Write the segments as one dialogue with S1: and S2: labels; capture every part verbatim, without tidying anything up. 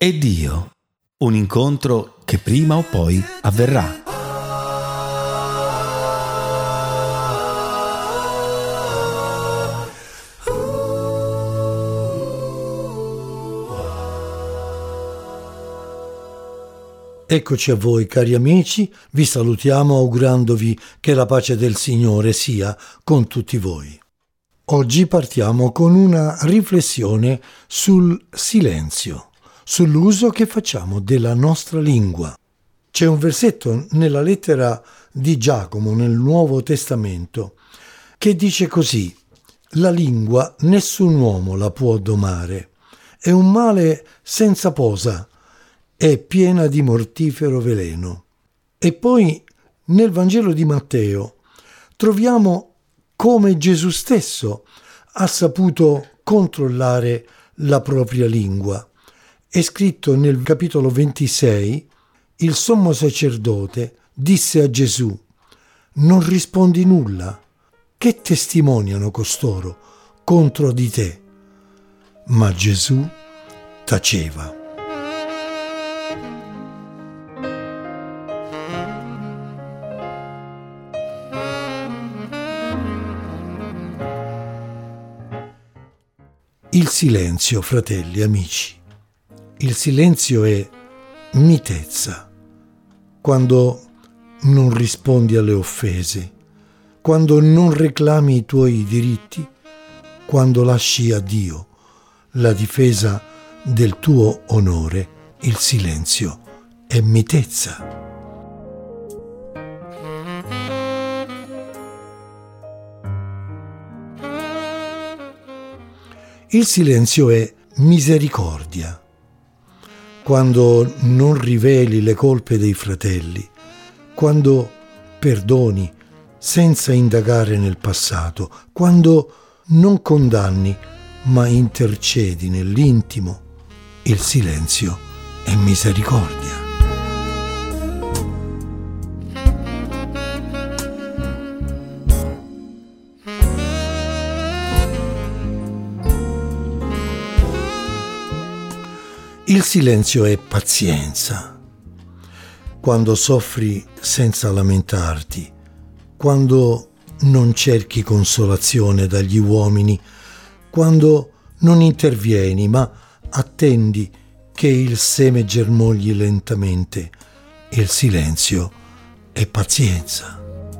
S1: e Dio, un incontro che prima o poi avverrà.
S2: Eccoci a voi cari amici, vi salutiamo augurandovi che la pace del Signore sia con tutti voi. Oggi partiamo con una riflessione sul silenzio, sull'uso che facciamo della nostra lingua. C'è un versetto nella lettera di Giacomo nel Nuovo Testamento che dice così: la lingua nessun uomo la può domare, è un male senza posa, è piena di mortifero veleno. E poi nel Vangelo di Matteo troviamo come Gesù stesso ha saputo controllare la propria lingua. È scritto nel capitolo ventisei: il sommo sacerdote disse a Gesù: non rispondi nulla, che testimoniano costoro contro di te? Ma Gesù taceva. Il silenzio, fratelli, amici, il silenzio è mitezza. Quando non rispondi alle offese, quando non reclami i tuoi diritti, quando lasci a Dio la difesa del tuo onore, il silenzio è mitezza. Il silenzio è misericordia. Quando non riveli le colpe dei fratelli, quando perdoni senza indagare nel passato, quando non condanni ma intercedi nell'intimo, il silenzio è misericordia. Il silenzio è pazienza. Quando soffri senza lamentarti, quando non cerchi consolazione dagli uomini, quando non intervieni ma attendi che il seme germogli lentamente, il silenzio è pazienza.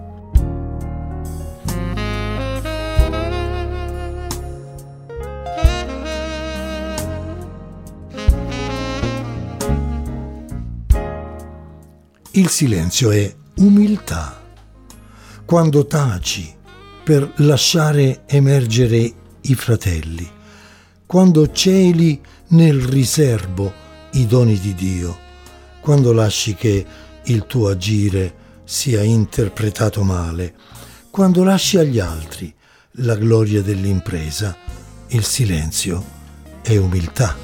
S2: Il silenzio è umiltà. Quando taci per lasciare emergere i fratelli, quando celi nel riservo i doni di Dio, quando lasci che il tuo agire sia interpretato male, quando lasci agli altri la gloria dell'impresa, il silenzio è umiltà.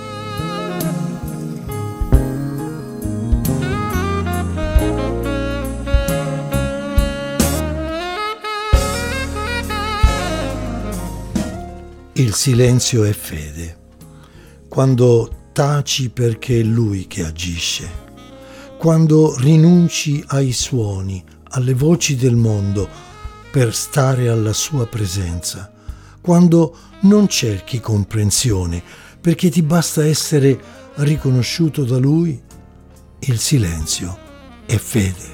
S2: Il silenzio è fede. Quando taci perché è Lui che agisce, quando rinunci ai suoni, alle voci del mondo per stare alla sua presenza, quando non cerchi comprensione perché ti basta essere riconosciuto da Lui, il silenzio è fede.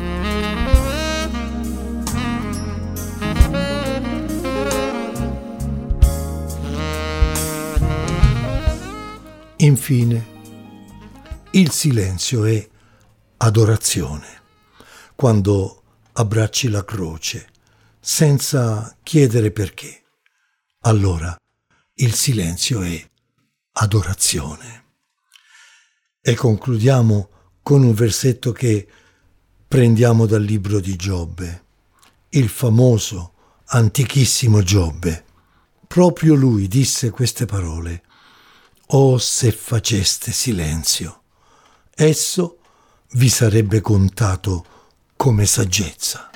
S2: Infine, il silenzio è adorazione. Quando abbracci la croce senza chiedere perché, allora il silenzio è adorazione. E concludiamo con un versetto che prendiamo dal libro di Giobbe, il famoso, antichissimo Giobbe. Proprio lui disse queste parole: «Oh, se faceste silenzio, esso vi sarebbe contato come saggezza».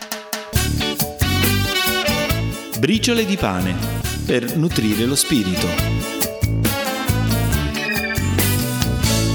S1: Briciole di pane per nutrire lo spirito.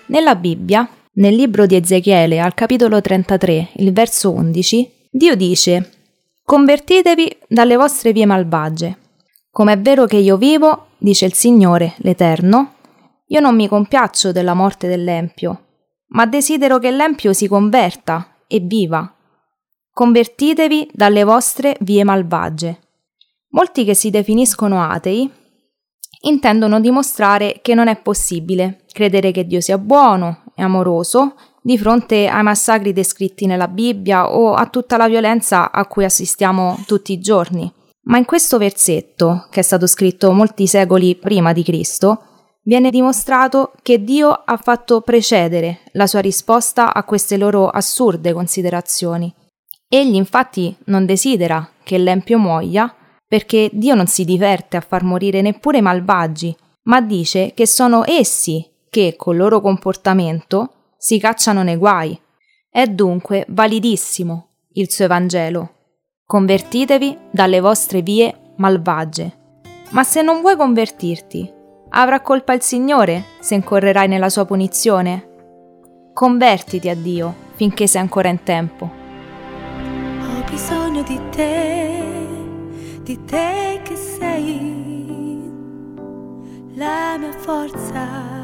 S3: Nella Bibbia, nel libro di Ezechiele, al capitolo trentatré, il verso undici, Dio dice: «Convertitevi dalle vostre vie malvagie. Com'è vero che io vivo, dice il Signore, l'Eterno, io non mi compiaccio della morte dell'empio, ma desidero che l'empio si converta e viva. Convertitevi dalle vostre vie malvagie». Molti che si definiscono atei intendono dimostrare che non è possibile credere che Dio sia buono e amoroso di fronte ai massacri descritti nella Bibbia o a tutta la violenza a cui assistiamo tutti i giorni. Ma in questo versetto, che è stato scritto molti secoli prima di Cristo, viene dimostrato che Dio ha fatto precedere la sua risposta a queste loro assurde considerazioni. Egli infatti non desidera che l'empio muoia, perché Dio non si diverte a far morire neppure i malvagi, ma dice che sono essi che, col loro comportamento, si cacciano nei guai. È dunque validissimo il suo Evangelo. Convertitevi dalle vostre vie malvagie. Ma se non vuoi convertirti, avrà colpa il Signore se incorrerai nella sua punizione? Convertiti a Dio finché sei ancora in tempo.
S4: Ho bisogno di te, di te che sei la mia forza,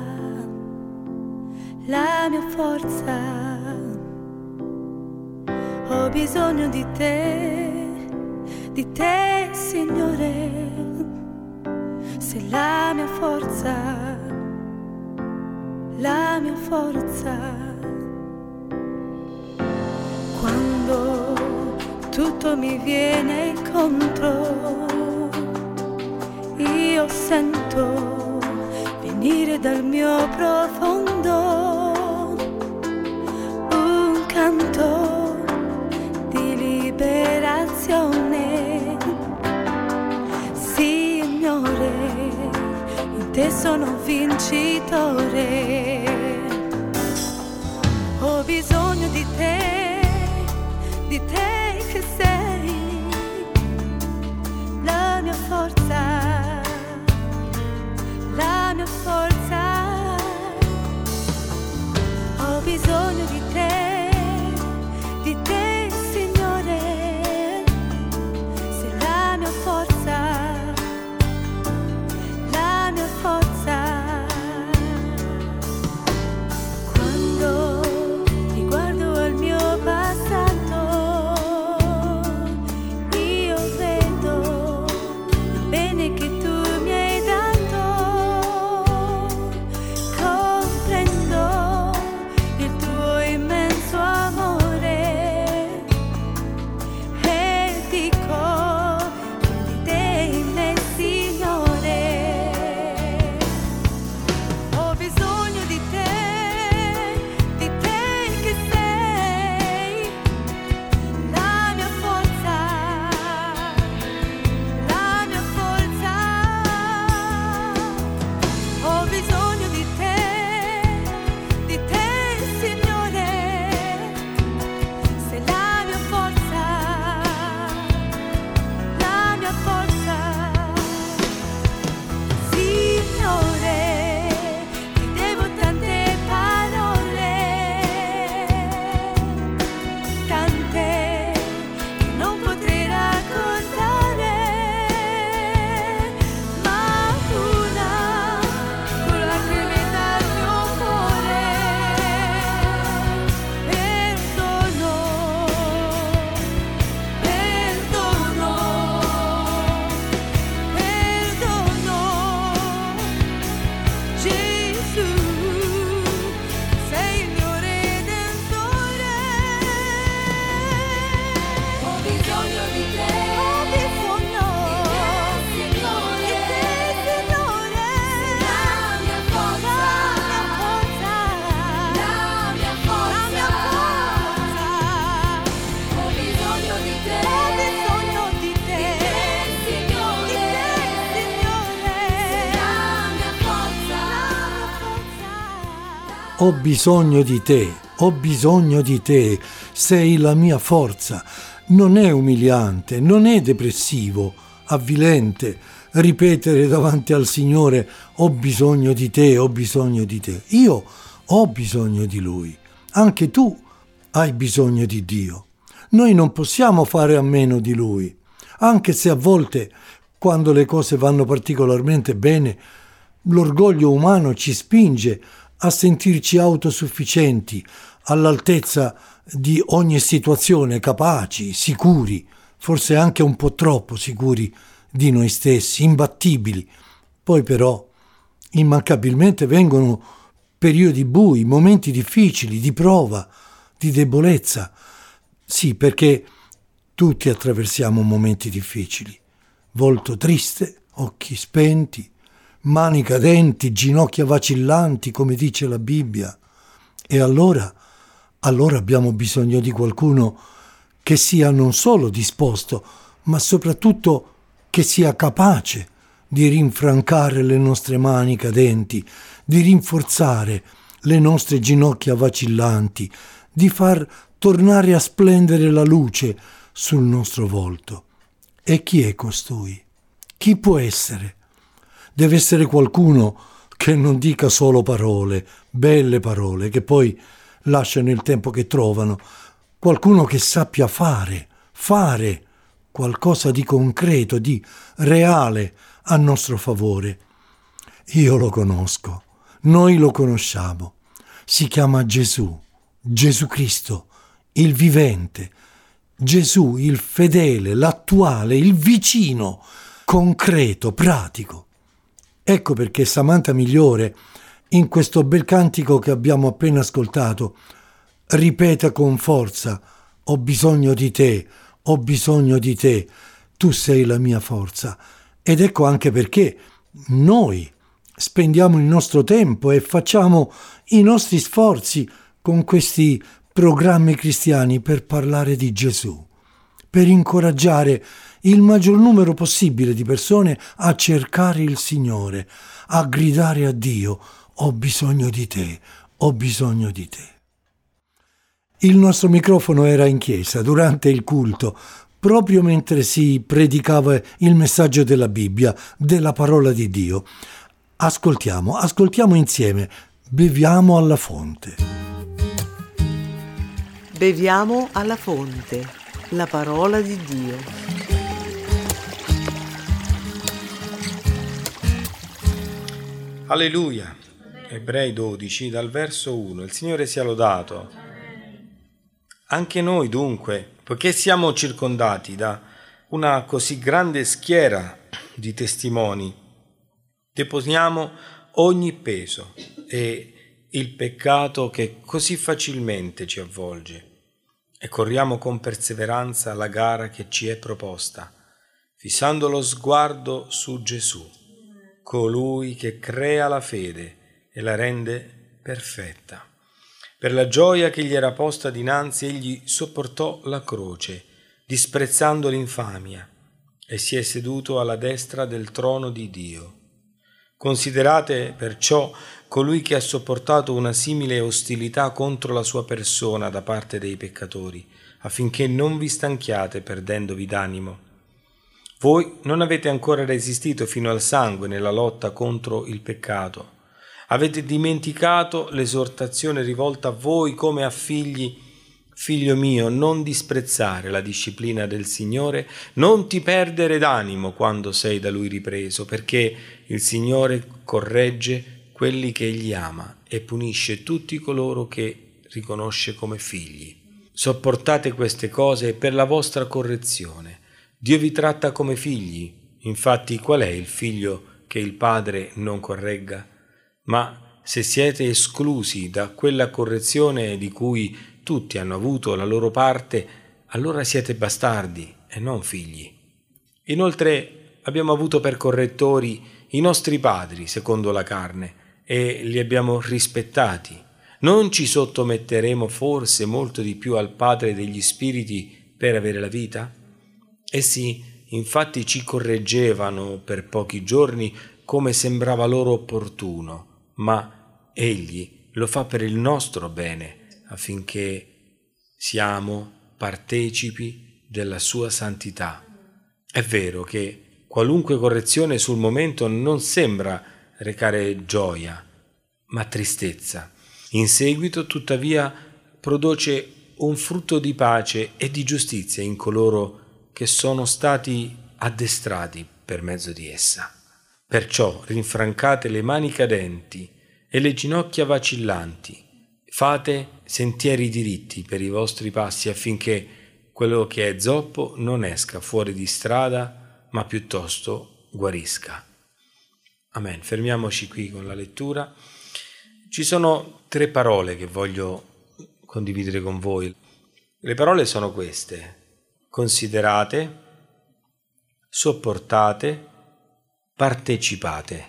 S4: la mia forza. Ho bisogno di te, di te, Signore, sei la mia forza, la mia forza. Quando tutto mi viene incontro, io sento venire dal mio profondo un canto di liberazione. Signore, in te sono vincitore. Ho bisogno di te, di te che sei la mia forza, la mia forza. Ho bisogno di te, di te, Signore, sei la mia forza, la mia forza. Quando riguardo al mio passato,
S2: ho bisogno di te, ho bisogno di te, sei la mia forza. Non è umiliante, non è depressivo, avvilente ripetere davanti al Signore ho bisogno di te, ho bisogno di te. Io ho bisogno di Lui. Anche tu hai bisogno di Dio. Noi non possiamo fare a meno di Lui, anche se a volte, quando le cose vanno particolarmente bene, l'orgoglio umano ci spinge a sentirci autosufficienti, all'altezza di ogni situazione, capaci, sicuri, forse anche un po' troppo sicuri di noi stessi, imbattibili. Poi però immancabilmente vengono periodi bui, momenti difficili, di prova, di debolezza. Sì, perché tutti attraversiamo momenti difficili. Volto triste, occhi spenti, mani cadenti, ginocchia vacillanti, come dice la Bibbia. E allora, allora abbiamo bisogno di qualcuno che sia non solo disposto, ma soprattutto che sia capace di rinfrancare le nostre mani cadenti, di rinforzare le nostre ginocchia vacillanti, di far tornare a splendere la luce sul nostro volto. E chi è costui? Chi può essere? Deve essere qualcuno che non dica solo parole, belle parole, che poi lasciano il tempo che trovano. Qualcuno che sappia fare, fare qualcosa di concreto, di reale a nostro favore. Io lo conosco, noi lo conosciamo. Si chiama Gesù, Gesù Cristo, il vivente. Gesù, il fedele, l'attuale, il vicino, concreto, pratico. Ecco perché Samantha Migliore, in questo bel cantico che abbiamo appena ascoltato, ripete con forza: ho bisogno di te, ho bisogno di te, tu sei la mia forza. Ed ecco anche perché noi spendiamo il nostro tempo e facciamo i nostri sforzi con questi programmi cristiani per parlare di Gesù, per incoraggiare il maggior numero possibile di persone a cercare il Signore, a gridare a Dio: ho bisogno di te, ho bisogno di te. Il nostro microfono era in chiesa durante il culto, proprio mentre si predicava il messaggio della Bibbia, della parola di Dio. Ascoltiamo, ascoltiamo insieme, beviamo alla fonte.
S5: Beviamo alla fonte, la parola di Dio.
S6: Alleluia. Ebrei dodici, dal verso uno. Il Signore sia lodato. Anche noi dunque, poiché siamo circondati da una così grande schiera di testimoni, deposiamo ogni peso e il peccato che così facilmente ci avvolge e corriamo con perseveranza la gara che ci è proposta, fissando lo sguardo su Gesù, colui che crea la fede e la rende perfetta. Per la gioia che gli era posta dinanzi, egli sopportò la croce, disprezzando l'infamia, e si è seduto alla destra del trono di Dio. Considerate perciò colui che ha sopportato una simile ostilità contro la sua persona da parte dei peccatori, affinché non vi stanchiate perdendovi d'animo. Voi non avete ancora resistito fino al sangue nella lotta contro il peccato. Avete dimenticato l'esortazione rivolta a voi come a figli: figlio mio, non disprezzare la disciplina del Signore, non ti perdere d'animo quando sei da Lui ripreso, perché il Signore corregge quelli che Egli ama e punisce tutti coloro che riconosce come figli. Sopportate queste cose per la vostra correzione. Dio vi tratta come figli. Infatti, qual è il figlio che il padre non corregga? Ma se siete esclusi da quella correzione di cui tutti hanno avuto la loro parte, allora siete bastardi e non figli. Inoltre abbiamo avuto per correttori i nostri padri secondo la carne e li abbiamo rispettati. Non ci sottometteremo forse molto di più al Padre degli Spiriti per avere la vita? Essi infatti ci correggevano per pochi giorni come sembrava loro opportuno, ma Egli lo fa per il nostro bene, affinché siamo partecipi della sua santità. È vero che qualunque correzione sul momento non sembra recare gioia, ma tristezza. In seguito, tuttavia, produce un frutto di pace e di giustizia in coloro che sono stati addestrati per mezzo di essa. Perciò rinfrancate le mani cadenti e le ginocchia vacillanti, fate sentieri diritti per i vostri passi affinché quello che è zoppo non esca fuori di strada, ma piuttosto guarisca. Amen. Fermiamoci qui con la lettura. Ci sono tre parole che voglio condividere con voi. Le parole sono queste: considerate, sopportate, partecipate.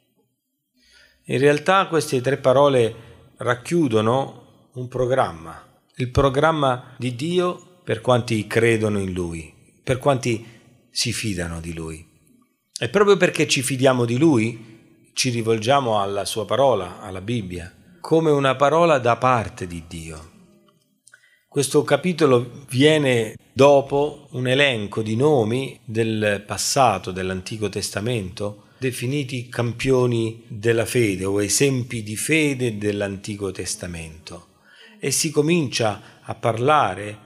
S6: In realtà queste tre parole racchiudono un programma, il programma di Dio per quanti credono in Lui, per quanti si fidano di Lui. E proprio perché ci fidiamo di Lui, ci rivolgiamo alla Sua parola, alla Bibbia, come una parola da parte di Dio. Questo capitolo viene dopo un elenco di nomi del passato, dell'Antico Testamento, definiti campioni della fede o esempi di fede dell'Antico Testamento. E si comincia a parlare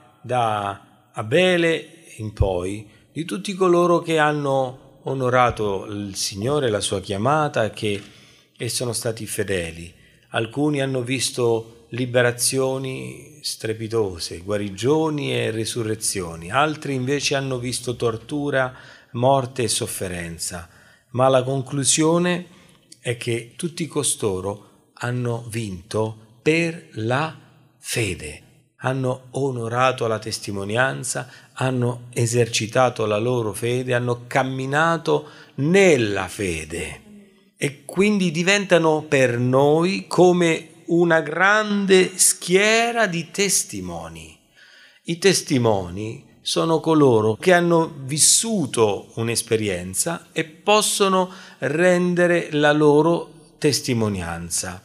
S6: da Abele in poi di tutti coloro che hanno onorato il Signore, la sua chiamata, che, e sono stati fedeli. Alcuni hanno visto liberazioni strepitose, guarigioni e risurrezioni, altri invece hanno visto tortura, morte e sofferenza, ma la conclusione è che tutti costoro hanno vinto per la fede, hanno onorato la testimonianza, hanno esercitato la loro fede, hanno camminato nella fede e quindi diventano per noi come una grande schiera di testimoni. I testimoni sono coloro che hanno vissuto un'esperienza e possono rendere la loro testimonianza.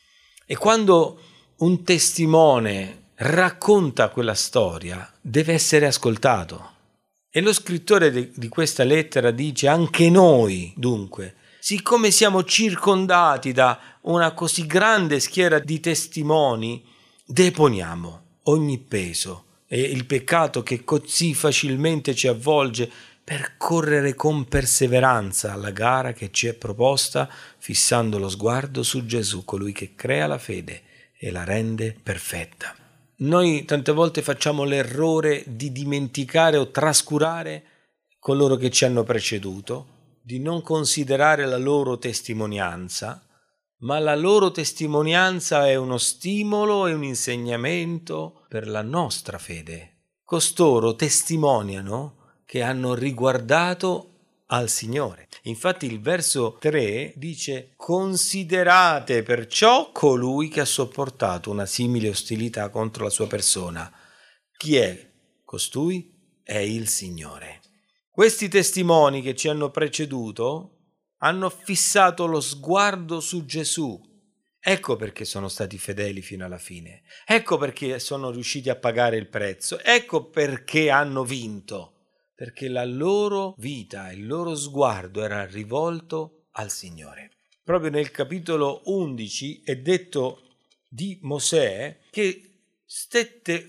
S6: E quando un testimone racconta quella storia, deve essere ascoltato. E lo scrittore de- di questa lettera dice: anche noi, dunque, siccome siamo circondati da una così grande schiera di testimoni, deponiamo ogni peso e il peccato che così facilmente ci avvolge per correre con perseveranza alla gara che ci è proposta, fissando lo sguardo su Gesù, colui che crea la fede e la rende perfetta. Noi tante volte facciamo l'errore di dimenticare o trascurare coloro che ci hanno preceduto, di non considerare la loro testimonianza, ma la loro testimonianza è uno stimolo e un insegnamento per la nostra fede. Costoro testimoniano che hanno riguardato al Signore. Infatti il verso tre dice: considerate perciò colui che ha sopportato una simile ostilità contro la sua persona. Chi è costui? È il Signore. Questi testimoni che ci hanno preceduto hanno fissato lo sguardo su Gesù. Ecco perché sono stati fedeli fino alla fine. Ecco perché sono riusciti a pagare il prezzo. Ecco perché hanno vinto. Perché la loro vita, il loro sguardo era rivolto al Signore. Proprio nel capitolo undici è detto di Mosè che stette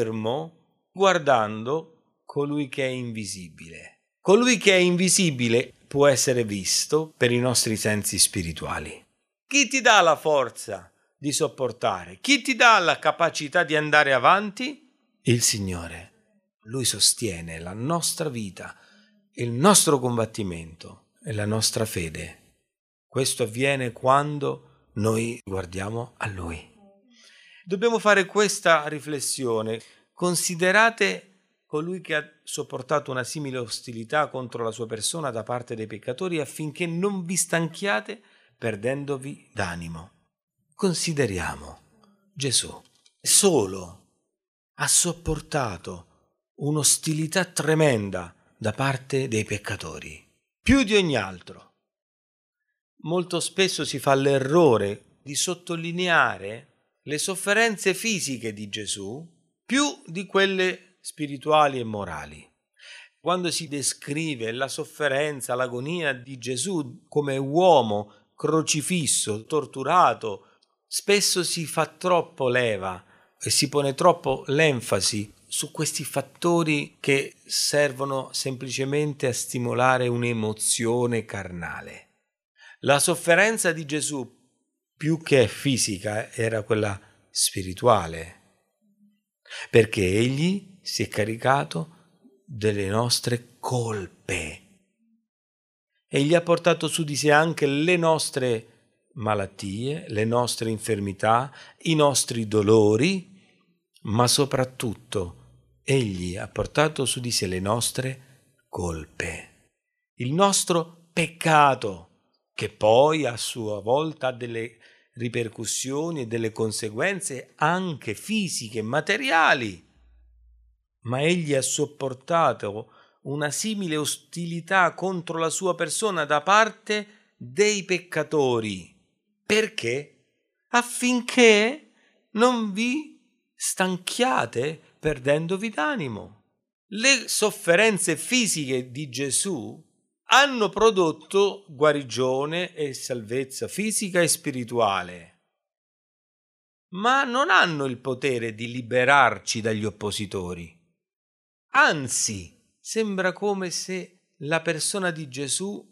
S6: fermo guardando colui che è invisibile. Colui che è invisibile può essere visto per i nostri sensi spirituali. Chi ti dà la forza di sopportare? Chi ti dà la capacità di andare avanti? Il Signore. Lui sostiene la nostra vita, il nostro combattimento e la nostra fede. Questo avviene quando noi guardiamo a Lui. Dobbiamo fare questa riflessione. Considerate colui che ha sopportato una simile ostilità contro la sua persona da parte dei peccatori, affinché non vi stanchiate perdendovi d'animo. Consideriamo Gesù. Solo ha sopportato un'ostilità tremenda da parte dei peccatori, più di ogni altro. Molto spesso si fa l'errore di sottolineare le sofferenze fisiche di Gesù più di quelle spirituali e morali. Quando si descrive la sofferenza, l'agonia di Gesù come uomo crocifisso, torturato, spesso si fa troppo leva e si pone troppo l'enfasi su questi fattori che servono semplicemente a stimolare un'emozione carnale. La sofferenza di Gesù, più che fisica, era quella spirituale, perché egli si è caricato delle nostre colpe. Egli ha portato su di sé anche le nostre malattie, le nostre infermità, i nostri dolori, ma soprattutto egli ha portato su di sé le nostre colpe, il nostro peccato, che poi a sua volta ha delle ripercussioni e delle conseguenze anche fisiche e materiali. Ma egli ha sopportato una simile ostilità contro la sua persona da parte dei peccatori. Perché? Affinché non vi stanchiate perdendovi d'animo. Le sofferenze fisiche di Gesù hanno prodotto guarigione e salvezza fisica e spirituale, ma non hanno il potere di liberarci dagli oppositori. Anzi, sembra come se la persona di Gesù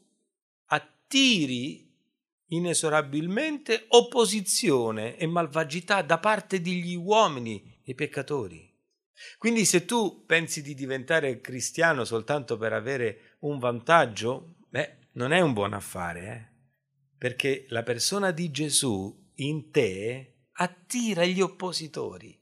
S6: attiri inesorabilmente opposizione e malvagità da parte degli uomini e peccatori. Quindi se tu pensi di diventare cristiano soltanto per avere un vantaggio, beh, non è un buon affare, eh? Perché la persona di Gesù in te attira gli oppositori.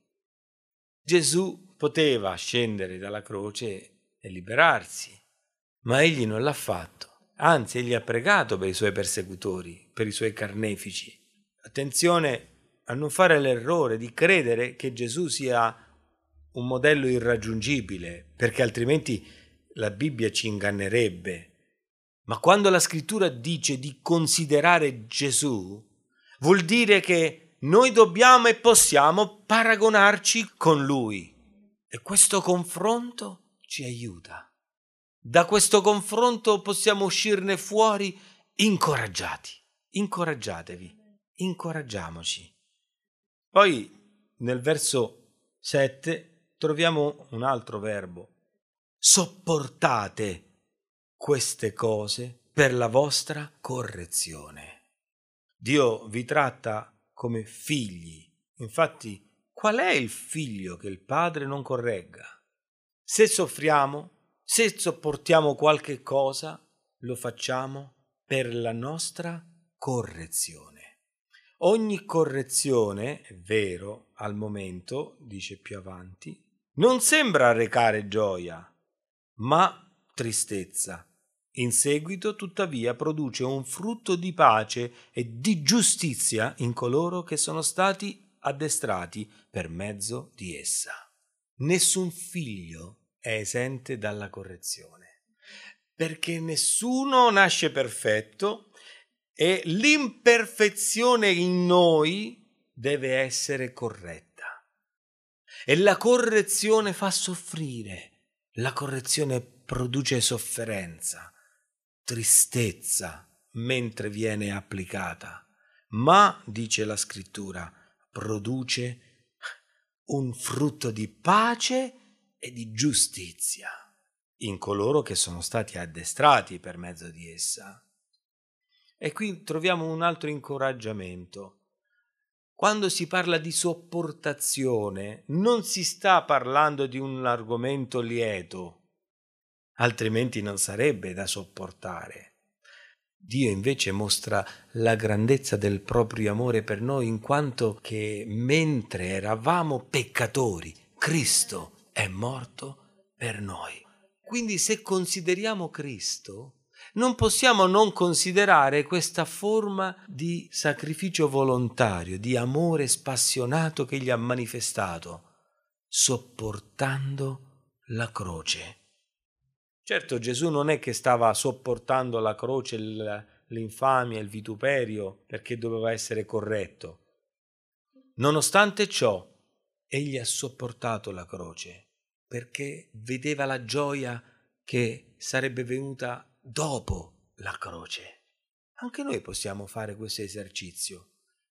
S6: Gesù poteva scendere dalla croce e liberarsi, ma egli non l'ha fatto. Anzi, egli ha pregato per i suoi persecutori, per i suoi carnefici. Attenzione a non fare l'errore di credere che Gesù sia un modello irraggiungibile, perché altrimenti la Bibbia ci ingannerebbe. Ma quando la Scrittura dice di considerare Gesù, vuol dire che noi dobbiamo e possiamo paragonarci con Lui. E questo confronto ci aiuta. Da questo confronto possiamo uscirne fuori incoraggiati. Incoraggiatevi, incoraggiamoci. Poi nel verso sette troviamo un altro verbo. Sopportate queste cose per la vostra correzione. Dio vi tratta come figli. Infatti, qual è il figlio che il padre non corregga? Se soffriamo, se sopportiamo qualche cosa, lo facciamo per la nostra correzione. Ogni correzione, è vero, al momento, dice più avanti, non sembra recare gioia, ma tristezza. In seguito, tuttavia, produce un frutto di pace e di giustizia in coloro che sono stati addestrati per mezzo di essa. Nessun figlio è esente dalla correzione, perché nessuno nasce perfetto e l'imperfezione in noi deve essere corretta. E la correzione fa soffrire, la correzione produce sofferenza, tristezza mentre viene applicata, ma, dice la Scrittura, produce un frutto di pace e di giustizia in coloro che sono stati addestrati per mezzo di essa. E qui troviamo un altro incoraggiamento. Quando si parla di sopportazione, non si sta parlando di un argomento lieto, altrimenti non sarebbe da sopportare. Dio invece mostra la grandezza del proprio amore per noi, in quanto che mentre eravamo peccatori, Cristo è morto per noi. Quindi se consideriamo Cristo, non possiamo non considerare questa forma di sacrificio volontario, di amore spassionato che Egli ha manifestato, sopportando la croce. Certo, Gesù non è che stava sopportando la croce, l'infamia, il vituperio, perché doveva essere corretto. Nonostante ciò, Egli ha sopportato la croce, perché vedeva la gioia che sarebbe venuta dopo la croce. Anche noi possiamo fare questo esercizio.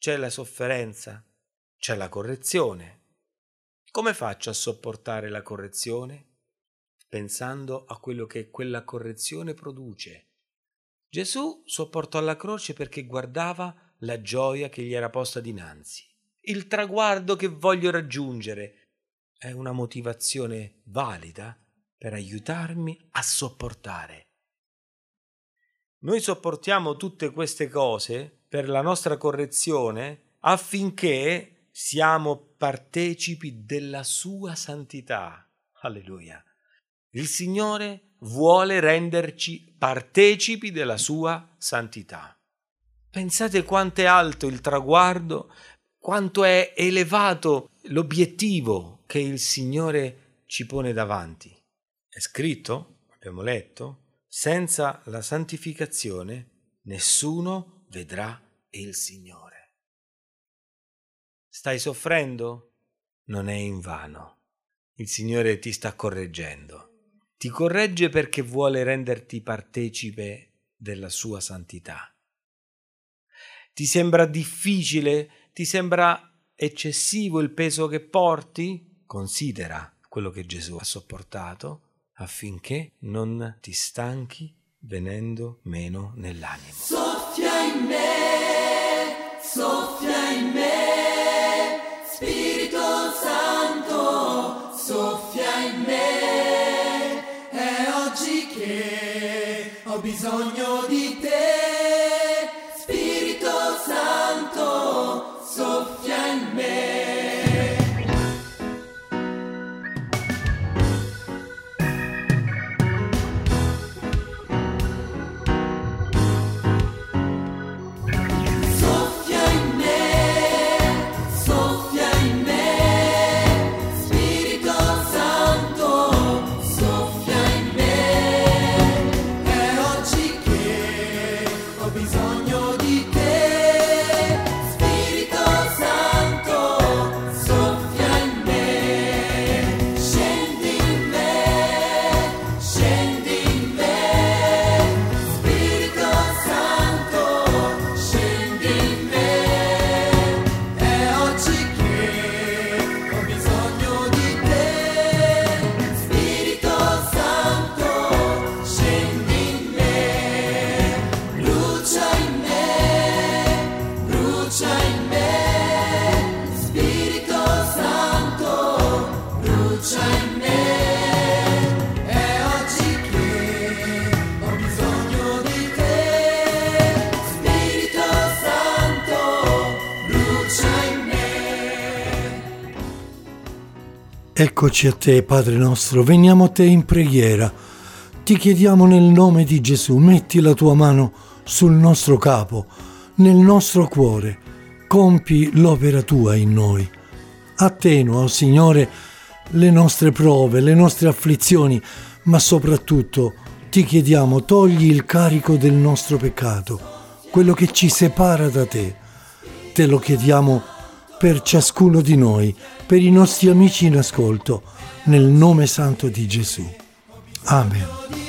S6: c'è la sofferenza, c'è la correzione. Come faccio a sopportare la correzione? Pensando a quello che quella correzione produce. Gesù sopportò la croce perché guardava la gioia che gli era posta dinanzi. Il traguardo che voglio raggiungere è una motivazione valida per aiutarmi a sopportare. Noi sopportiamo tutte queste cose per la nostra correzione affinché siamo partecipi della sua santità. Alleluia. Il Signore vuole renderci partecipi della sua santità. Pensate quanto è alto il traguardo, quanto è elevato l'obiettivo che il Signore ci pone davanti. È scritto, abbiamo letto, senza la santificazione nessuno vedrà il Signore. Stai soffrendo? Non è invano. Il Signore ti sta correggendo. Ti corregge perché vuole renderti partecipe della sua santità. Ti sembra difficile? Ti sembra eccessivo il peso che porti? Considera quello che Gesù ha sopportato affinché non ti stanchi venendo meno nell'animo.
S7: Soffia in me, soffia in me, Spirito Santo, soffia in me, è oggi che ho bisogno di te, Spirito Santo, soffia in me.
S2: Eccoci a te, Padre nostro, veniamo a te in preghiera. Ti chiediamo nel nome di Gesù, metti la tua mano sul nostro capo, nel nostro cuore, compi l'opera tua in noi. Attenua, oh Signore, le nostre prove, le nostre afflizioni, ma soprattutto ti chiediamo, togli il carico del nostro peccato, quello che ci separa da te. Te lo chiediamo per ciascuno di noi, per i nostri amici in ascolto, nel nome santo di Gesù. Amen.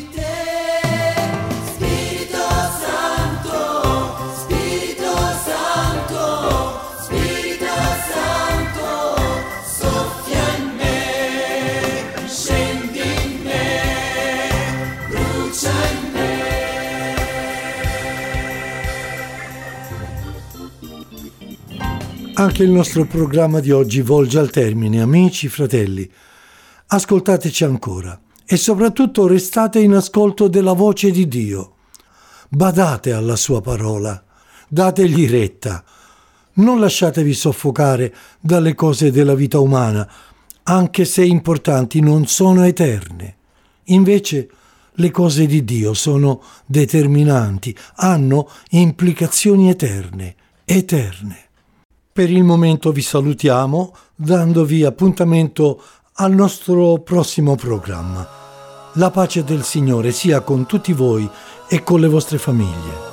S2: Anche il nostro programma di oggi volge al termine, amici, fratelli. Ascoltateci ancora e soprattutto restate in ascolto della voce di Dio. Badate alla sua parola, dategli retta. Non lasciatevi soffocare dalle cose della vita umana, anche se importanti, non sono eterne. Invece le cose di Dio sono determinanti, hanno implicazioni eterne, eterne. Per il momento vi salutiamo, dandovi appuntamento al nostro prossimo programma. La pace del Signore sia con tutti voi e con le vostre famiglie.